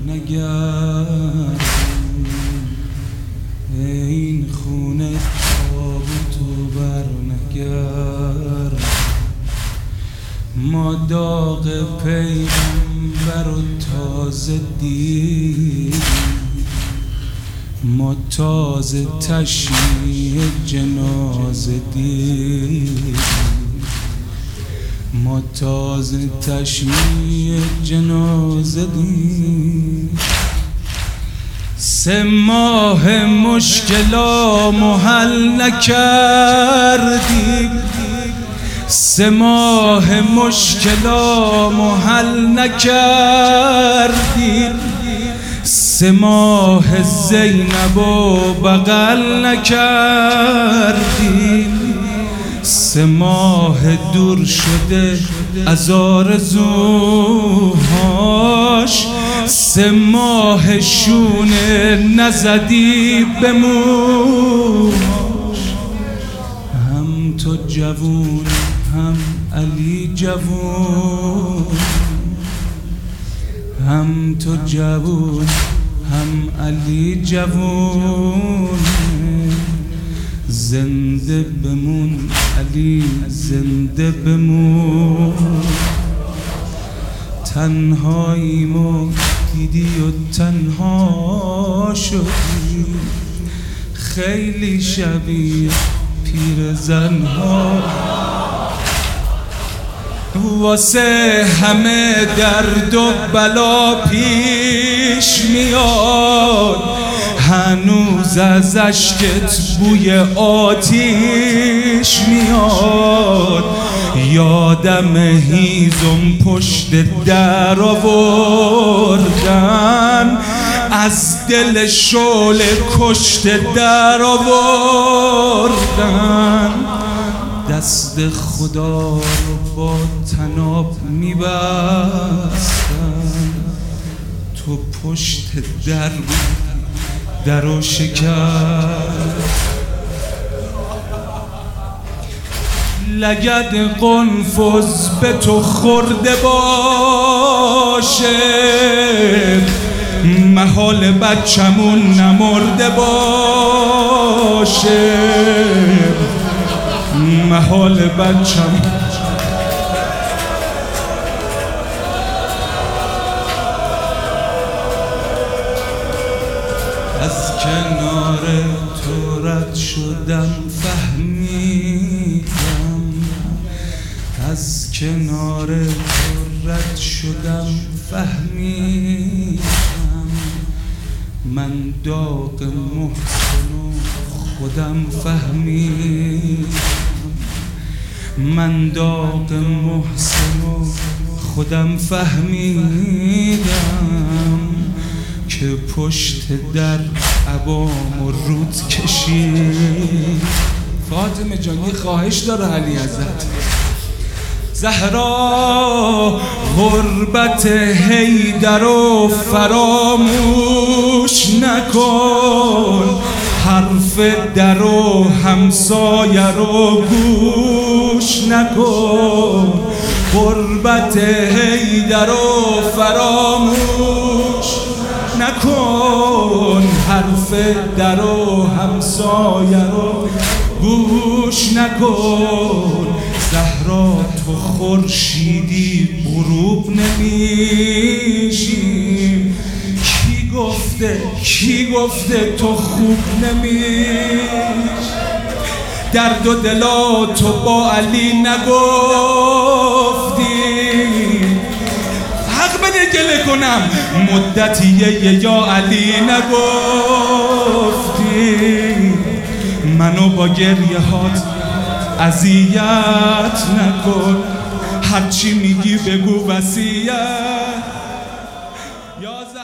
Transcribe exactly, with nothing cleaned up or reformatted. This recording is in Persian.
نگردم، این خونه تابوتو بر نگردم. ما داغ پیغمبر و تازه دیدیم، ما تازه تشییع جنازه دیدیم، ما تازه تشییع جنازه دیدیم. سه ماه مشکلامو حل نکردیم، سه ماه مشکلامو حل نکردیم، سه ماه زینبو بغل نکردیم، سه ماه دور شده از آرزوهاش، سه ماه شونه نزدی به موهاش. هم تو جوون هم علی جوون، هم تو جوون هم علی جوون. زنده بمون علی زنده بمون، تنهاییمو دیدی و تنها شدی، خیلی شبیه پیر زنها. واسه همه درد و بلا پیش میاد، هنوز از اشکت بوی آتیش میاد. یادم هیزم پشت در آوردن، از دل شعله کشت در آوردن. دست خدا رو با طناب میبستن، تو پشت در در و شکست. لگد قنفذ به تو خورده باشه، محال بچمون نمرده باشه، محال بچم از کنار تو رد شدم فهمیدم، از کنار تو رد شدم فهمیدم. من داغ محسن و خودم فهمیدم، من داغ محسن و خودم فهمیدم. که پشت در عبام و رود کشید. فاطمه جان یه خواهش داره علی ازت، زهرا غربت حیدر رو فراموش نکن، حرف در و همسایه رو گوش نکن. غربت حیدر رو فراموش نکن، حرف در و همسایه رو گوش نکن. زهرا تو خورشیدی غروب نمیشی، کی گفته کی گفته تو خوب نمیشی؟ درد و دلا تو با علی نگفتی، حق بده گله کنم مدتیه یا علی نگفتی. منو با گریه هات اذیت نکن، هرچی میگی بگو وصیت.